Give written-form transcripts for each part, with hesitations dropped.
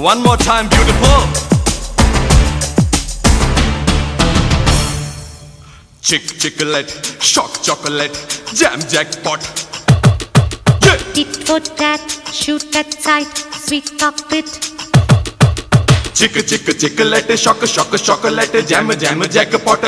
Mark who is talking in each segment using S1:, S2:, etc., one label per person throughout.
S1: One more time, beautiful. Chick-chick-lette, shock chocolate, jam jackpot. Yeah.
S2: Tit for tat, shoot at sight, sweet cockpit.
S1: Chick-chick-chick-lette, shock chocolate, jam jackpot.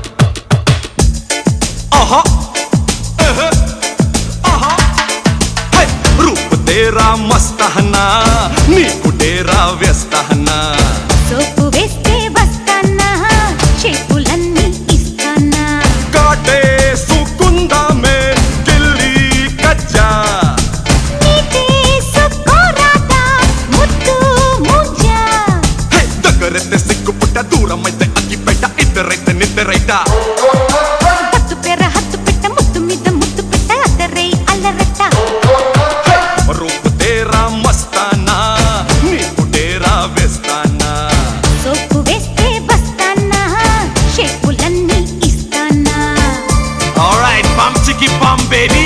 S1: Hey, रूप तेरा मस्त है ना, नीकु तेरा व्यस्त है ना.
S2: సోపు వేస్తే వస్తానా, షేపులన్నీ ఇస్తానా.
S1: काटे सुकुंदा में गिल्ली कच्चा.
S2: నీతే సుకోరాదా, ముద్దు ముంజా.
S1: Hey, దగ్గరైతే సిగ్గుపుట్ట, దూరమైతే అగ్గిపెట్ట, ఇద్దరైతే నిద్రైట.
S2: హత్తు పెర హత్తు పెట్ట, ముద్దు మీద ముద్దు పెట్ట, అద్దరై అల్లరట్ట.
S1: रूप तेरा मस्ताना, नीकु तेरा व्यस्ताना.
S2: సోపు వేస్తే వస్తానా, షేపులన్నీ ఇస్తానా.
S1: Alright, bum chicky bum baby.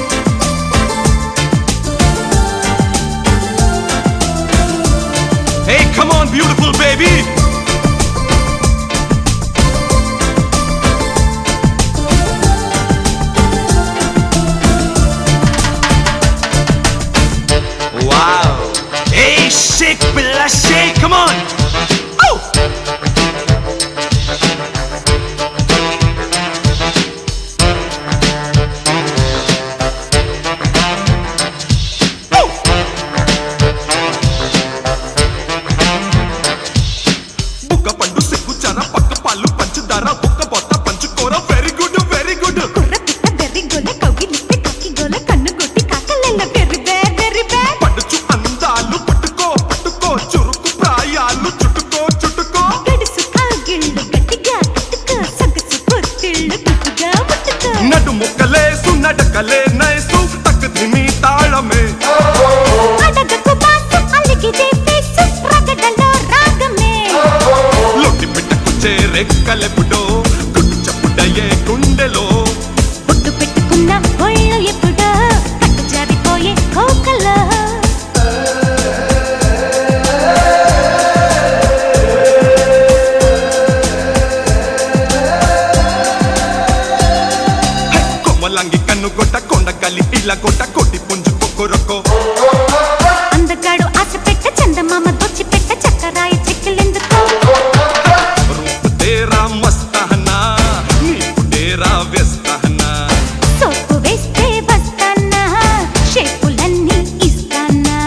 S1: Hey, come on beautiful baby. Wow. Hey, shake Bella, shake, come on. Oh. బుక్క పండు సిగ్గు చర పక్క పాలు పంచుదార బుక్క బొత్త పంచుకోర వెరీ గుడ్ వెరీ గుడ్.
S2: కుర్ర పిట్ట బెర్రి గొల, కౌగిలిస్తే కాకి గొల, కన్ను కొట్టి కాకలెల్ల వెర్రి బ్యాడ్ వెర్రి బ్యాడ్.
S1: పడుచు అందాలు పట్టుకో పట్టుకో, చురుకు ప్రాయాలు చుట్టుకో చుట్టుకో.
S2: గడుసు కాగిళ్ళు గట్టిగా కట్టుకో, సొగసు పొత్తిళ్ళు గుట్టుగా ముట్టుకో.
S1: నడుము కలేసు నడకలే నైసు, తక్ ధిమి తాళమే.
S2: అడగకు బాసు, అలిగిదే ఫేసు, రగడలో రాగమే.
S1: లొట్టి పిట్టకు చేరెక్కలెప్పుడో, గుడ్డు చప్పుడయ్యే గుండెలో.
S2: పొట్టు పెట్టుకున్న ఒళ్ళు ఎప్పుడో, కట్టు జారిపోయే కోకలో.
S1: కొమ్మలంగి కన్ను కొట్ట, కొండ కలి ఇలా కొట్ట, కొట్టి పుంజు కొక్కరొక్కో.
S2: అందగాడు ఆశ పెట్ట, చందమామ దొచ్చి పెట్ట, చక్కరాయి చెక్కలెందుకో.
S1: रूप तेरा मस्त है ना, नीकु तेरा व्यस्त है ना.
S2: సోపు వేస్తే వస్తానా, షేపులన్నీ ఇస్తానా.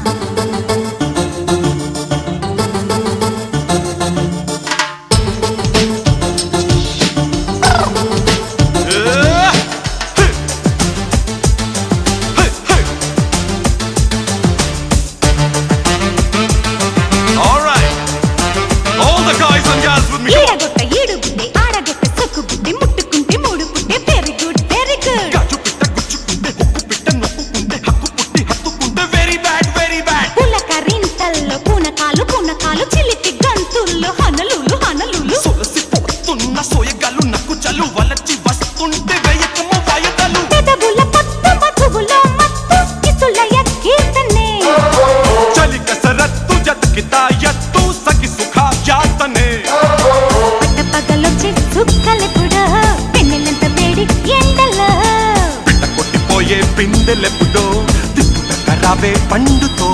S1: All right, all the guys and gals with me.
S2: ఈడగొట్ట ఈడు గుడ్డే, ఆడగొట్ట సొక్కు గుడ్డే, ముట్టుకుంటే మూడు పుట్టే, వెరీ గుడ్ వెరీ గుడ్.
S1: గాజు పిట్ట గుచ్చుకుంటే, హుక్కు పిట్ట నొక్కుకుంటే, హక్కు పుట్టి హత్తుకుంటే, వెరీ బ్యాడ్ వెరీ బ్యాడ్.
S2: పులకరింతల్లో పూనకాలు, చిలిపి గంతుల్లో హనలులు హనలులు.
S1: సొలసి పోతున్న సోయగాలు నక్కు చలు, వలచి వస్తుంటే వేయకమ్మ వాయుదలు.
S2: పెదవుల పట్టు, మధువులో మత్తు, కిసులయ కీర్తనే.
S1: చలి కసరత్తు జతకితా ఎత్తు, సఖి సుఖ యాతనే.
S2: పట్టపగలొచ్చే చుక్కలెప్పుడో, పెన్నెలంత వేడి ఎండలో.
S1: పిట్ట కొట్టిపోయే పిందెలెప్పుడో, తిప్పుట కరావే పండుతో.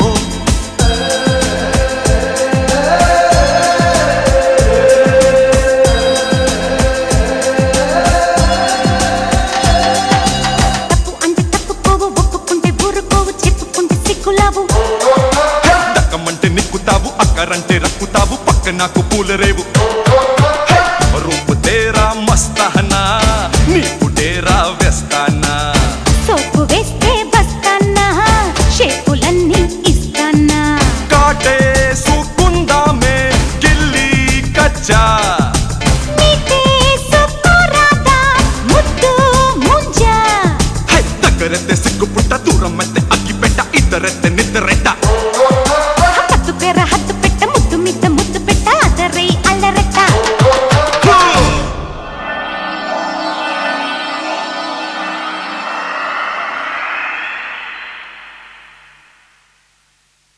S2: తప్పు అంటే తప్పుకోవు, ఒప్పుకుంటే ఊరుకోవు, చెప్పుకుంటే సిగ్గులావు.
S1: దక్కమంటే నిక్కుతావు, అక్కరంటే రక్కుతావు, పక్క నాకు పూలరేవు. रूप तेरा मस्त है ना, नीकु तेरा व्यस्ताना.
S2: సోపు వేస్తే వస్తానా, షేపులన్నీ ఇస్తానా.
S1: काटे सुकुंदा में गिल्ली कच्चा.
S2: నీతే సుకోరాదా, ముద్దు ముంజా.
S1: దగ్గరైతే సిగ్గుపుట్ట, దూరమైతే అగ్గిపెట్ట, ఇద్దరైతే నిద్రెట్ట.